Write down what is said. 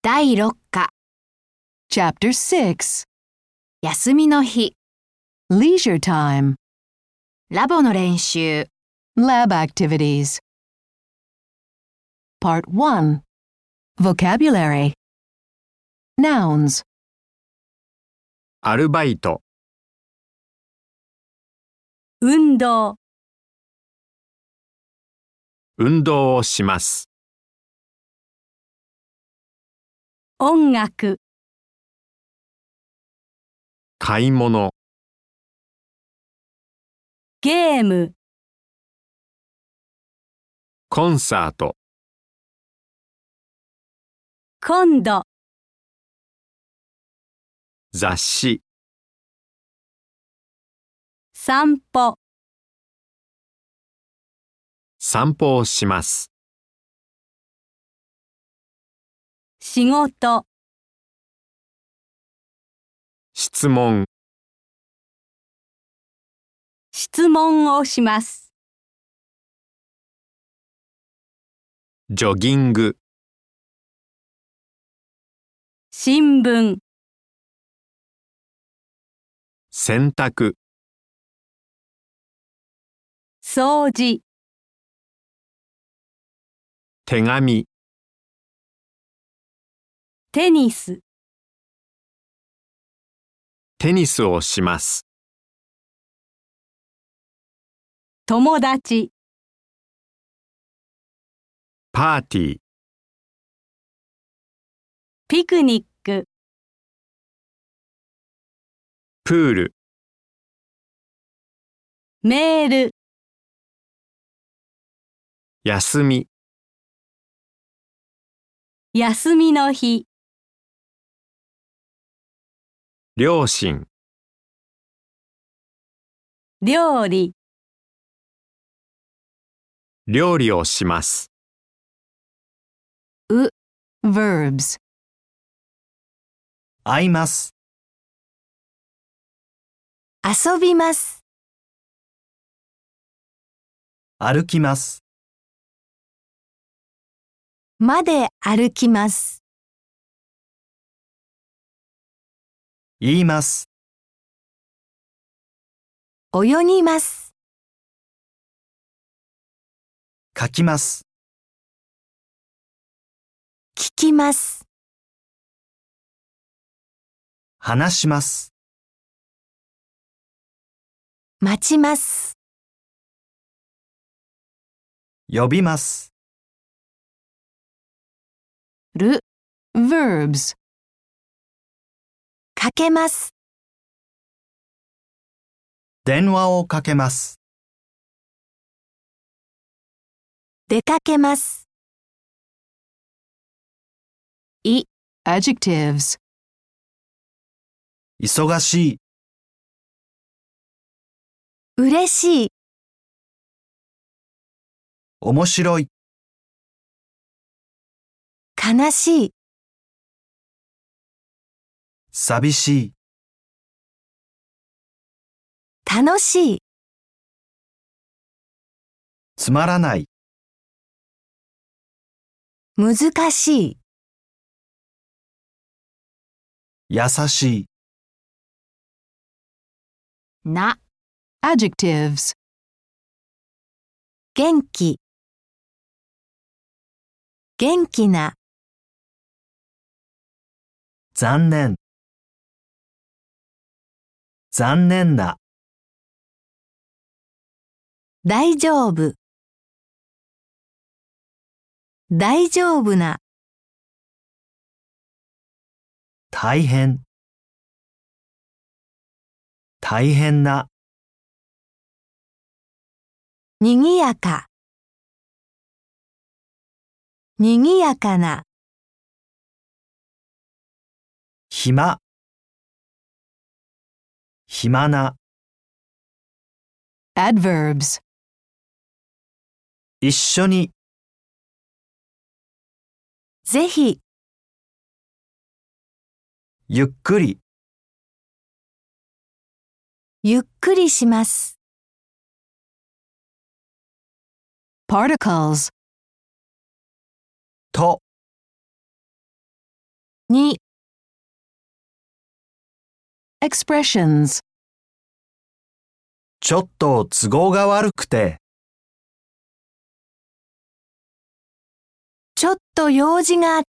第6課 Chapter 6 休みの日 Leisure Time ラボの練習 Lab Activities Part 1 Vocabulary Nouns アルバイト、 運動、 運動をします。 音楽、 買い物、 ゲーム、 コンサート、 今度、 雑誌、 散歩、 散歩をします。 仕事、 質問、 質問をします。 ジョギング、 新聞、 洗濯、 掃除、 手紙、 テニス、 テニスをします。 友達、 パーティー、 ピクニック、 プール、 メール、 休み、 休みの日、 両親、 料理、 料理をします。 Verbs 会います。 遊びます歩きます。 まで歩きます言います。 泳ぎます書きます。 聞きます話します。 待ちます呼びます。 Verbs かけます電話をかけます。 出かけます Adjectives 忙しい。 嬉しい面白い。 悲しい寂しい。 楽しいつまらない。 難しい優しい。 な Adjectives 元気元気な残念。残念な。 大丈夫大丈夫な大変。大変な。 にぎやかにぎやかな暇。暇な。 Adverbs 一緒に。 ぜひゆっくり。 ゆっくりします Particles と 2、 Expressions. ちょっと都合が悪くて、 ちょっと用事があっ